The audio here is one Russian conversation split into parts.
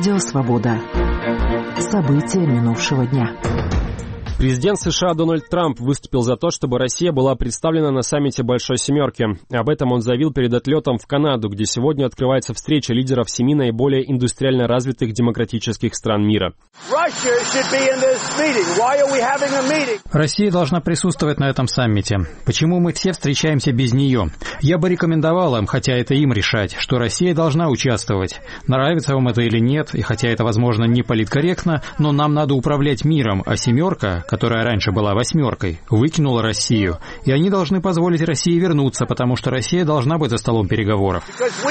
Радио «Свобода». События минувшего дня. Президент США Дональд Трамп выступил за то, чтобы Россия была представлена на саммите Большой Семерки. Об этом он заявил перед отлетом в Канаду, где сегодня открывается встреча лидеров 7 наиболее индустриально развитых демократических стран мира. Россия должна присутствовать на этом саммите. Почему мы все встречаемся без нее? Я бы рекомендовал им, хотя это им решать, что Россия должна участвовать. Нравится вам это или нет, и хотя это, возможно, не политкорректно, но нам надо управлять миром, а семерка, которая раньше была 8, выкинула Россию. И они должны позволить России вернуться, потому что Россия должна быть за столом переговоров.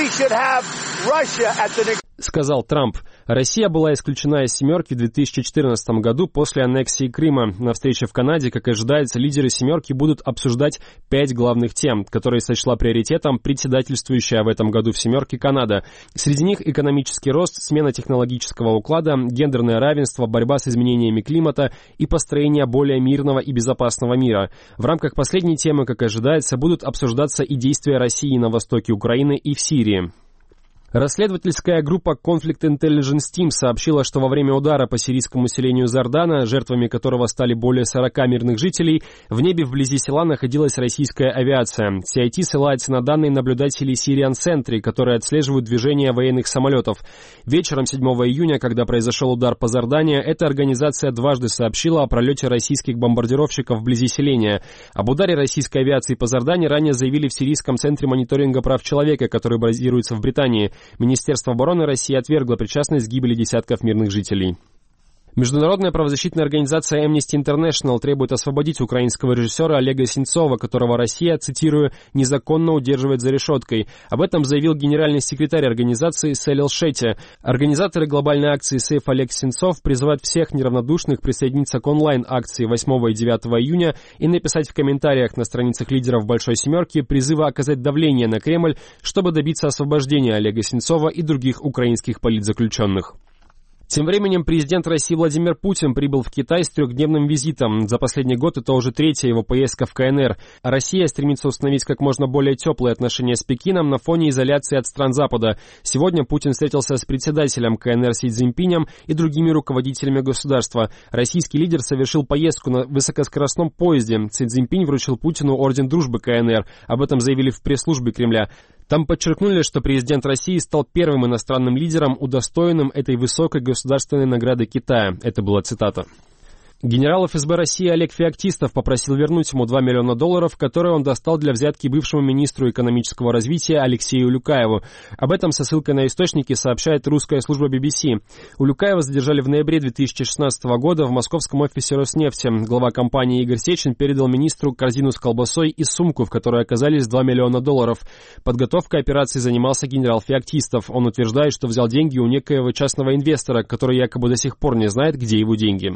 Сказал Трамп. Россия была исключена из «семерки» в 2014 году после аннексии Крыма. На встрече в Канаде, как ожидается, лидеры «семерки» будут обсуждать 5 главных тем, которые сочла приоритетом председательствующая в этом году в «семерке» Канада. Среди них экономический рост, смена технологического уклада, гендерное равенство, борьба с изменениями климата и построение более мирного и безопасного мира. В рамках последней темы, как ожидается, будут обсуждаться и действия России на востоке Украины и в Сирии. Расследовательская группа Conflict Intelligence Team сообщила, что во время удара по сирийскому селению Зардана, жертвами которого стали более 40 мирных жителей, в небе вблизи села находилась российская авиация. CIT ссылается на данные наблюдателей Syrian Sentry, которые отслеживают движение военных самолетов. Вечером 7 июня, когда произошел удар по Зардане, эта организация дважды сообщила о пролете российских бомбардировщиков вблизи селения. Об ударе российской авиации по Зардане ранее заявили в Сирийском центре мониторинга прав человека, который базируется в Британии. Министерство обороны России отвергло причастность к гибели десятков мирных жителей. Международная правозащитная организация Amnesty International требует освободить украинского режиссера Олега Сенцова, которого Россия, цитирую, «незаконно удерживает за решеткой». Об этом заявил генеральный секретарь организации Селил Шетти. Организаторы глобальной акции «Сейф Олег Сенцов» призывают всех неравнодушных присоединиться к онлайн-акции 8 и 9 июня и написать в комментариях на страницах лидеров Большой Семерки призывы оказать давление на Кремль, чтобы добиться освобождения Олега Сенцова и других украинских политзаключенных. Тем временем президент России Владимир Путин прибыл в Китай с 3-дневным визитом. За последний год это уже 3-я его поездка в КНР. Россия стремится установить как можно более теплые отношения с Пекином на фоне изоляции от стран Запада. Сегодня Путин встретился с председателем КНР Си Цзиньпинем и другими руководителями государства. Российский лидер совершил поездку на высокоскоростном поезде. Си Цзиньпинь вручил Путину орден дружбы КНР. Об этом заявили в пресс-службе Кремля. Там подчеркнули, что президент России стал первым иностранным лидером, удостоенным этой высокой государственной награды Китая. Это была цитата. Генерал ФСБ России Олег Феоктистов попросил вернуть ему $2 миллиона, которые он достал для взятки бывшему министру экономического развития Алексею Улюкаеву. Об этом со ссылкой на источники сообщает русская служба BBC. Улюкаева задержали в ноябре 2016 года в московском офисе Роснефти. Глава компании Игорь Сечин передал министру корзину с колбасой и сумку, в которой оказались $2 миллиона. Подготовкой операции занимался генерал Феоктистов. Он утверждает, что взял деньги у некоего частного инвестора, который якобы до сих пор не знает, где его деньги.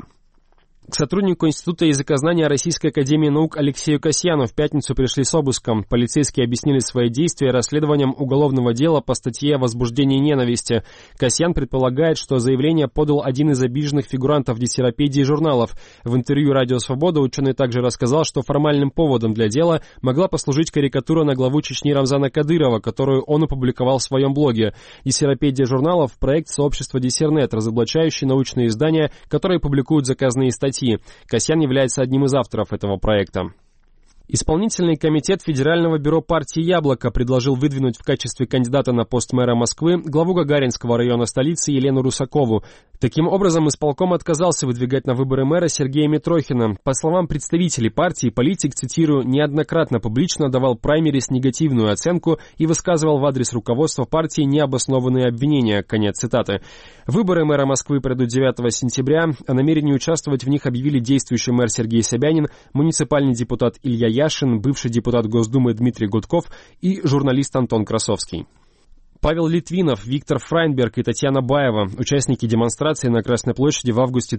К сотруднику Института языкознания Российской академии наук Алексею Касьяну в пятницу пришли с обыском. Полицейские объяснили свои действия расследованием уголовного дела по статье о возбуждении ненависти. Касьян предполагает, что заявление подал один из обиженных фигурантов диссеропедии журналов. В интервью «Радио Свобода» ученый также рассказал, что формальным поводом для дела могла послужить карикатура на главу Чечни Рамзана Кадырова, которую он опубликовал в своем блоге. Диссеропедия журналов – проект сообщества Диссернет, разоблачающий научные издания, которые публикуют заказные статьи. Касьян является одним из авторов этого проекта. Исполнительный комитет Федерального бюро партии «Яблоко» предложил выдвинуть в качестве кандидата на пост мэра Москвы главу Гагаринского района столицы Елену Русакову. Таким образом, исполком отказался выдвигать на выборы мэра Сергея Митрохина. По словам представителей партии, политик, цитирую, неоднократно публично давал праймерис негативную оценку и высказывал в адрес руководства партии необоснованные обвинения. Конец цитаты. Выборы мэра Москвы пройдут 9 сентября. О намерении участвовать в них объявили действующий мэр Сергей Собянин, муниципальный депутат Илья Яшин, бывший депутат Госдумы Дмитрий Гудков и журналист Антон Красовский. Павел Литвинов, Виктор Фрайнберг и Татьяна Баева, участники демонстрации на Красной площади в августе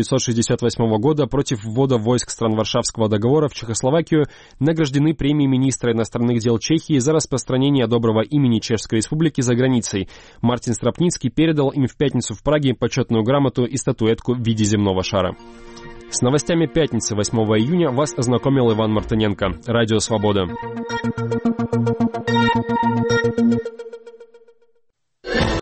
1968 года против ввода войск стран Варшавского договора в Чехословакию, награждены премией министра иностранных дел Чехии за распространение доброго имени Чешской Республики за границей. Мартин Стропницкий передал им в пятницу в Праге почетную грамоту и статуэтку в виде земного шара. С новостями пятницы 8 июня вас ознакомил Иван Мартыненко. Радио «Свобода».